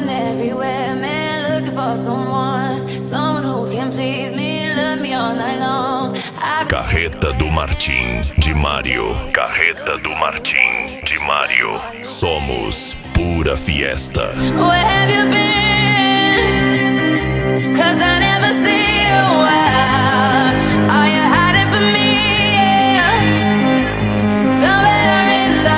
been everywhere, man, looking for someone who can please me, love me all night long. Carreta do Martim, de Mário. Carreta do Martim, de Mário. Somos pura fiesta. Where have you been? 'Cause I never see you out. Are you hiding from me? Yeah. Somewhere in the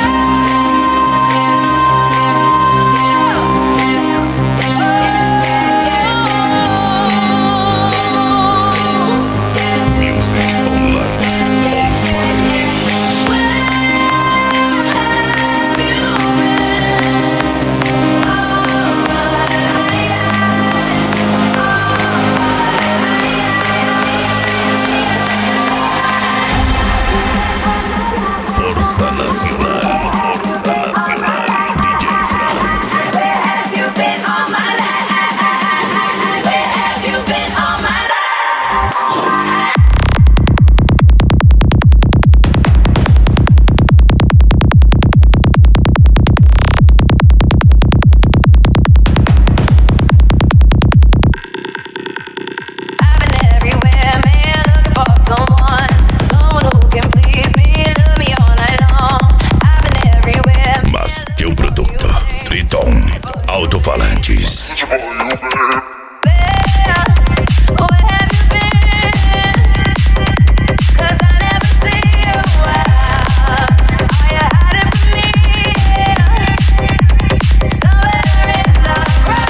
Força Nacional. DJ Fran. Where have you been all my life? Where have you been all my I've been everywhere, man, looking for someone who can please me, love me all night long. I've been everywhere. Mas que um produto. Triton. Alto-falantes. Where have you been? 'Cause I never see you out. Are you hiding from me? Somewhere in the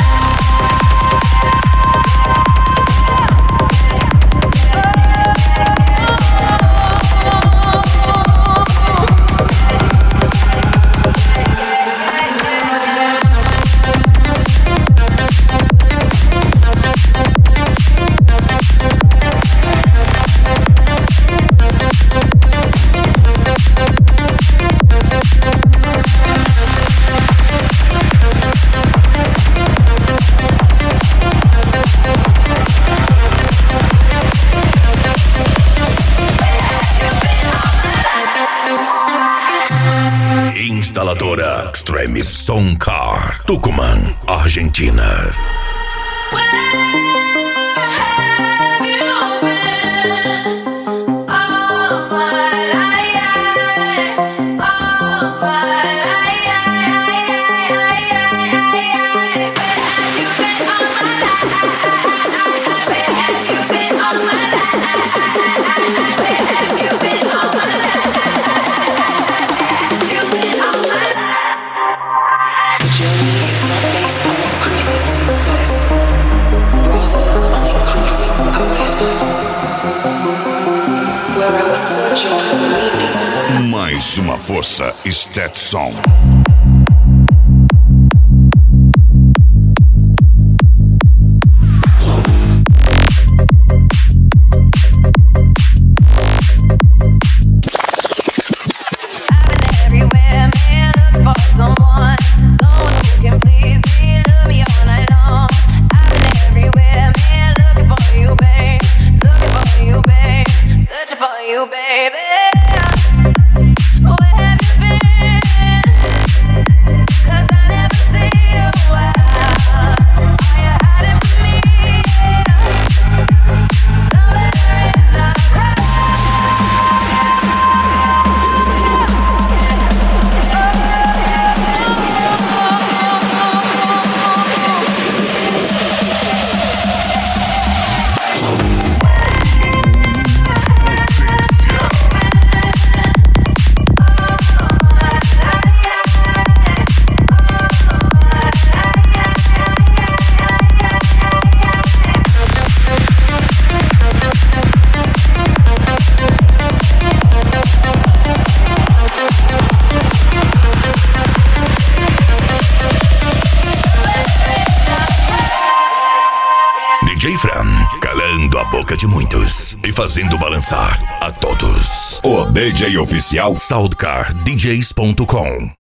Instaladora Extreme Soundcar, Tucumã, Argentina. Mais uma força Stetson. You, baby. DJ Fran, calando a boca de muitos e fazendo balançar a todos. O DJ oficial SoundcarDJs.com.